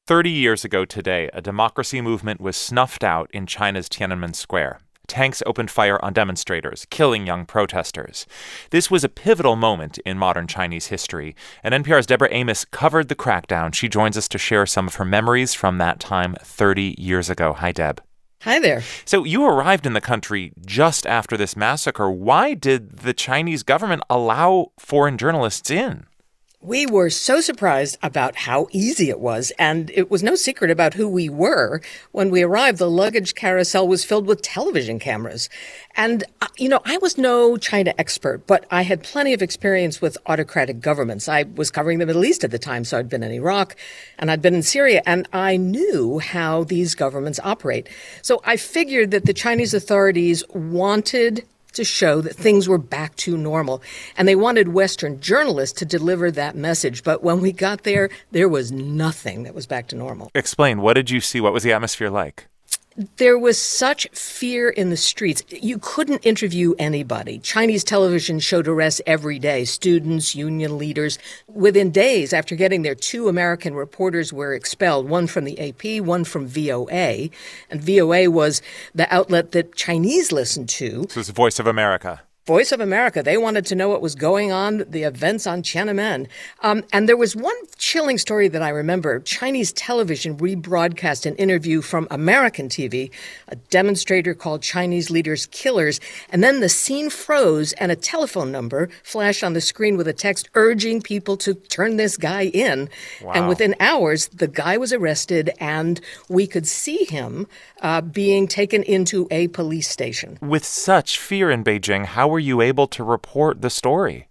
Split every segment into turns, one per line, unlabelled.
30 years ago today, a democracy movement was snuffed out in China's Tiananmen Square. Tanks opened fire on demonstrators, killing young protesters. This was a pivotal moment in modern Chinese history, and NPR's Deborah Amos covered the crackdown. She joins us to share some of her memories from that time 30 years ago. Hi, Deb.
Hi there.
So you arrived in the country just after this massacre. Why did the Chinese government allow foreign journalists in?
We were so surprised about how easy it was, and it was no secret about who we were. When we arrived, the luggage carousel was filled with television cameras. And, I was no China expert, but I had plenty of experience with autocratic governments. I was covering the Middle East at the time, so I'd been in Iraq, and I'd been in Syria, and I knew how these governments operate. So I figured that the Chinese authorities wanted to show that things were back to normal. And they wanted Western journalists to deliver that message. But when we got there, there was nothing that was back to normal.
Explain. What did you see? What was the atmosphere like?
There was such fear in the streets. You couldn't interview anybody. Chinese television showed arrests every day, students, union leaders. Within days after getting there, 2 American reporters were expelled, one from the AP, one from VOA. And VOA was the outlet that Chinese listened to.
So it's the Voice of America.
Voice of America. They wanted to know what was going on, the events on Tiananmen. And there was one chilling story that I remember. Chinese television rebroadcast an interview from American TV. A demonstrator called Chinese leaders killers. And then the scene froze and a telephone number flashed on the screen with a text urging people to turn this guy in.
Wow.
And within hours, the guy was arrested and we could see him being taken into a police station.
With such fear in Beijing, how were you able to report the story?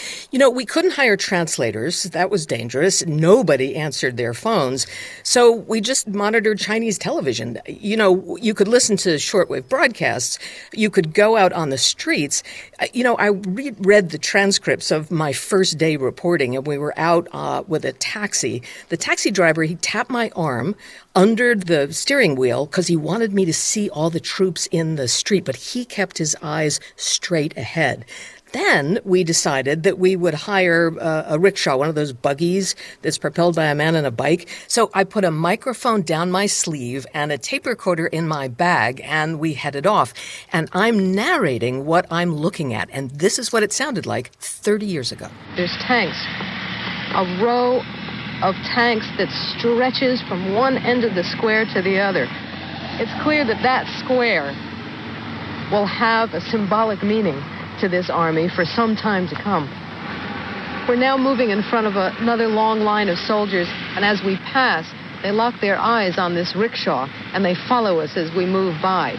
We couldn't hire translators. That was dangerous. Nobody answered their phones. So we just monitored Chinese television. You could listen to shortwave broadcasts. You could go out on the streets. I read the transcripts of my first day reporting, and we were out with a taxi. The taxi driver, he tapped my arm under the steering wheel because he wanted me to see all the troops in the street, but he kept his eyes straight ahead. Then we decided that we would hire a rickshaw, one of those buggies that's propelled by a man on a bike. So I put a microphone down my sleeve and a tape recorder in my bag, and we headed off. And I'm narrating what I'm looking at, and this is what it sounded like 30 years ago.
There's tanks, a row of tanks that stretches from one end of the square to the other. It's clear that that square will have a symbolic meaning to this army for some time to come. We're now moving in front of another long line of soldiers, and as we pass, they lock their eyes on this rickshaw, and they follow us as we move by.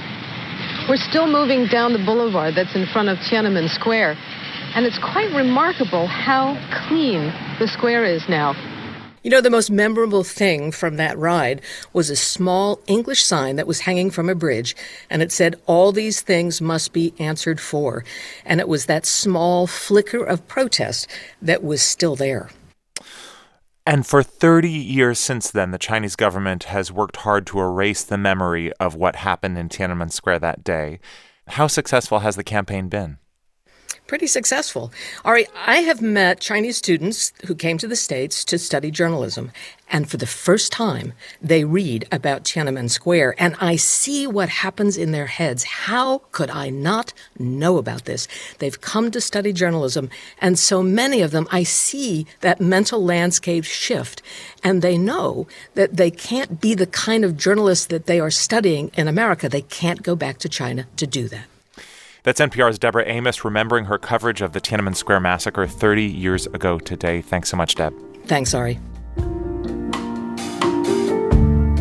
We're still moving down the boulevard that's in front of Tiananmen Square, and it's quite remarkable how clean the square is now.
The most memorable thing from that ride was a small English sign that was hanging from a bridge, and it said, "All these things must be answered for." And it was that small flicker of protest that was still there.
And for 30 years since then, the Chinese government has worked hard to erase the memory of what happened in Tiananmen Square that day. How successful has the campaign been?
Pretty successful. Ari, I have met Chinese students who came to the States to study journalism, and for the first time, they read about Tiananmen Square, and I see what happens in their heads. How could I not know about this? They've come to study journalism, and so many of them, I see that mental landscape shift, and they know that they can't be the kind of journalists that they are studying in America. They can't go back to China to do that.
That's NPR's Deborah Amos remembering her coverage of the Tiananmen Square massacre 30 years ago today. Thanks so much, Deb.
Thanks, Ari.